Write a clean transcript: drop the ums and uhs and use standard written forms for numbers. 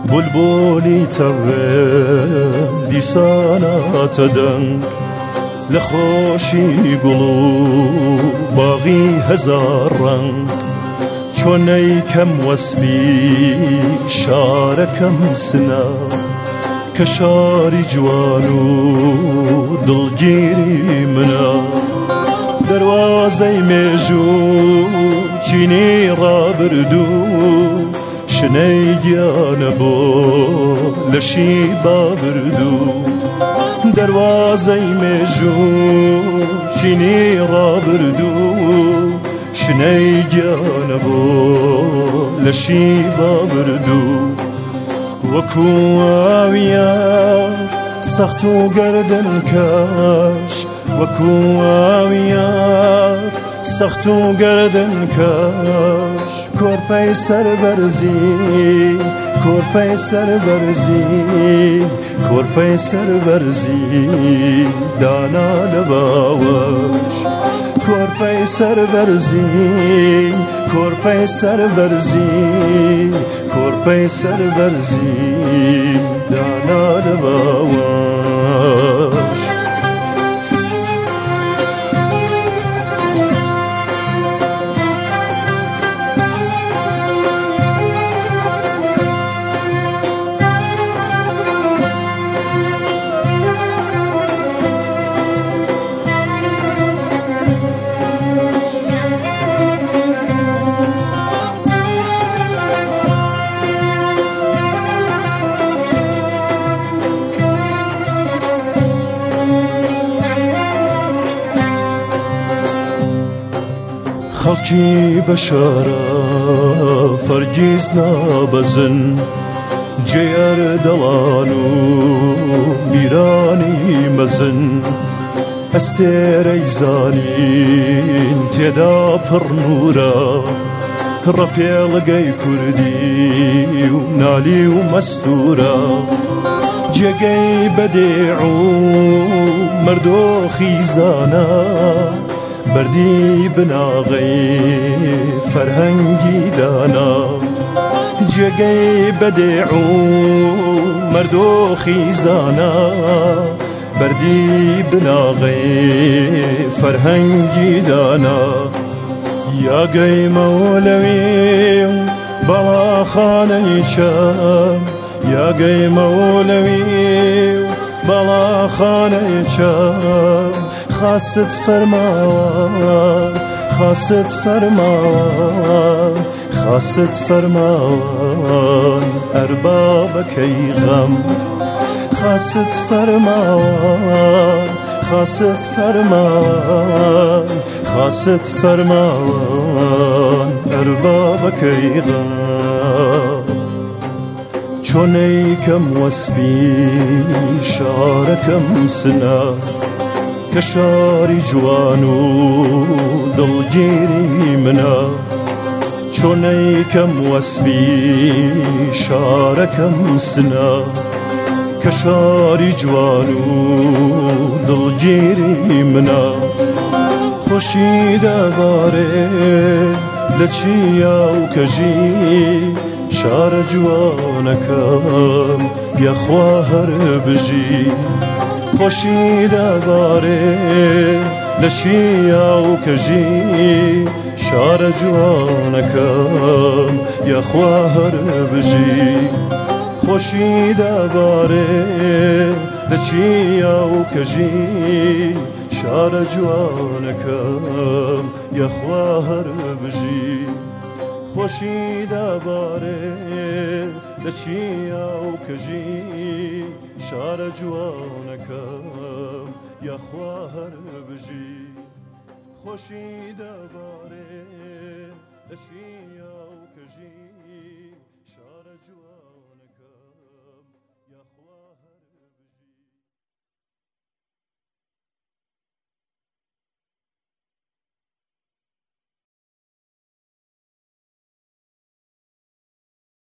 بلبلی تەوێم دیساناتە دەنگ لە خۆشی گوڵ و باغی هەزار ڕەنگ چۆنەی کەم وەسفی شارەکەم سنە کە شاری جوان و دڵگیری منە دەروازەی مێژوو چینی ڕابردوو شنەی گیانە بۆ لەشی بابردوو دەروازەی مێژوو چینی ڕابردوو شنەی گیانە بۆ لەشی بابردوو وەکو ئاویان سەخت و گەردەنکەش وەکو ئاویان سەخت و گەردەنکەش کۆرپەی سەربەرزی کۆرپەی سەربەرزی کۆرپەی سەربەرزی دانا لە باوەش کۆرپەی سەربەرزی کۆرپەی سەربەرزی کۆرپەی سەربەرزی دانا لە باوەش خەڵکی بەشارە فەرگیز نابەزن جێر دەڵان و میرانی مەزن ئەستێرەی زانین تێدا پڕ نورە ڕەپێڵگەی کوردی و نالی و مەستورە جێگەی بەدێع و مەردۆخی زانە بەردی بناغی فەرهەنگی دانا جێگەی بەدێع و مەردۆخی زانا بەردی بناغی فەرهەنگی دانا یاگەی مەولەوی و باڵاخانەی چەم یاگەی مەولەوی و باڵاخانەی چەم خاست فەرماوە خاست فەرماوە خاست فەرماوە ئەربابەکەی غەم خاست فەرماوە خاست فەرماوە خاست فەرماوە ئەربابەکەی غەم چۆنەی کەم وەسفی شارەکەم سنە کە شاری جوان و دڵگیری منە چۆنەی کەم وەسفی شارەکەم سنە کە شاری جوان و دڵگیری منە خۆشی دەبارێ لە چیا و کەژی شارە جوانەکەم یەخوا هەر بژی خۆشی دەبارێ لە چیا و کەژی شارە جوانەکەم یەخوا هەر بژی خۆشی دەبارێ لە چیا و کەژی شارە جوانەکەم یەخوا هەر بژی خۆشی دەبارێ لە چیا و کەژی شارە جوانەکەم یەخوا هەر بژی خۆشی دەبارێ لە چیا و کەژی